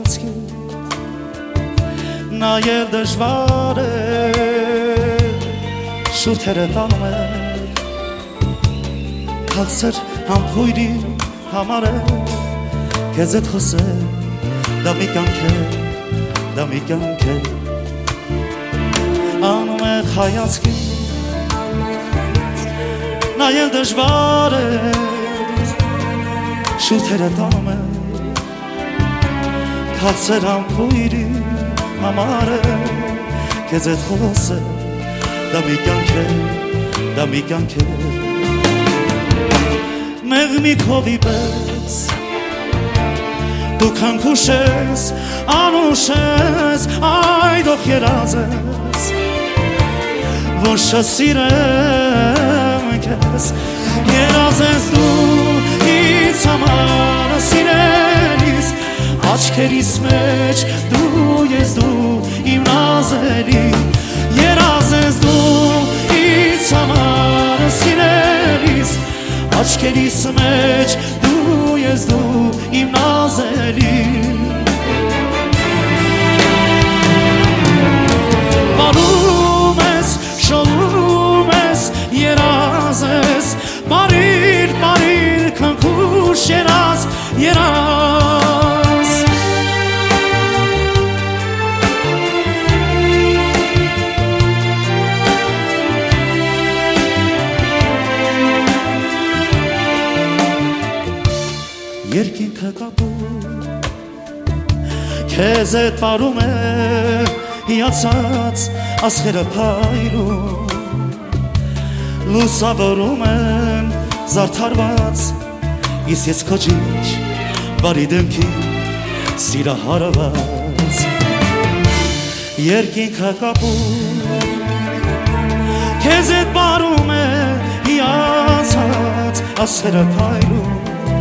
հայացքի նայել դժվար է շուրթերը տանում է քաղցր համբույրի համար է քեզ հետ խոսել դա մի կյանք է անում է հայացքի նայել դժվար է շուրթերը տանում է քաղցր համբույրի համար է քեզ հետ խոսել դա մի կյանք է մեղմի քովի պես դու քանքուշ ես անուշ ես այդող երազ ես որ շսիրեմ քեզ երազ ես դու ինձ համար սիրելիս աչքերիս մեջ դու ես դու իմ նազելի երազ ես դու ինձ համար սիրելիս աչքերիս մեջ դու ես դու իմ նազելի Բարում ես, շովում ես, երազ ես Բարիր, քնքուշ երազ Երկինքը կապում քեզ հետ պարում է հիացած ասխերը փայլում լուսավորում են զարդարված իսկ ես քո ճիչ բարի դեմքի սիրահարված Երկինքը կապում քեզ հետ պարում է հիացած ասխերը փայլում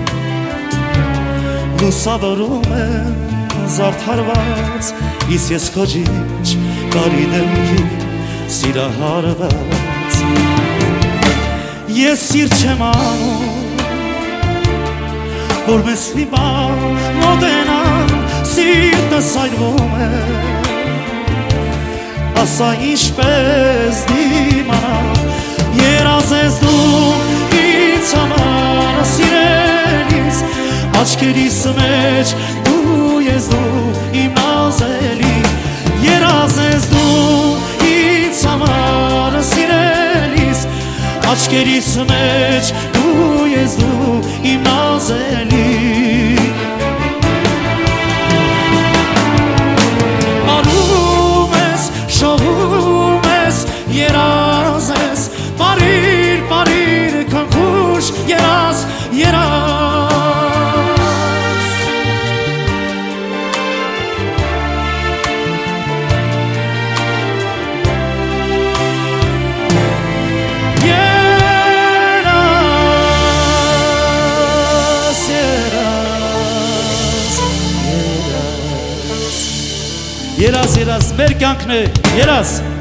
լուսավորում եմ զարդարված իսկ ես քո ճիչ բարի դեմքի սիրահարված ես սիրտ չեմ անում որ մեզ հիմա մոտենան սիրտս այրվում է ասա ինչպես դիմանամ երազ ես դու ինձ համար սիրելիս աչքերիս մեջ դու ես դու իմ նազելի երազ ես դու ինձ համար սիրելիս աչքերիս մեջ դու ես դու իմ նազելի Բարում ես, շովում ես, երազ ես Բարիր, քնքուշ երազ Երազ, մեր կյանքն է, երազ